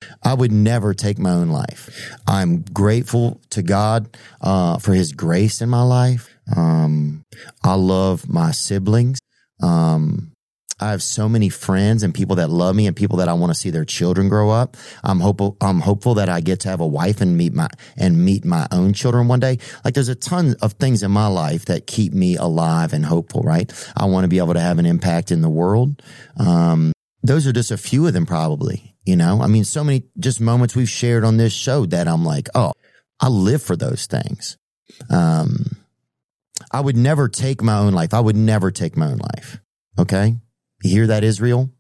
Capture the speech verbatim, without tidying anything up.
I would never take my own life. I'm grateful to God uh, for his grace in my life. Um, I love my siblings. Um, I have so many friends and people that love me and people that I want to see their children grow up. I'm hopeful, I'm hopeful that I get to have a wife and meet my, and meet my own children one day. Like there's a ton of things in my life that keep me alive and hopeful, right? I want to be able to have an impact in the world. Um, those are just a few of them probably, you know, I mean, so many just moments we've shared on this show that I'm like, oh, I live for those things. Um, I would never take my own life. I would never take my own life. Okay. You hear that, Israel?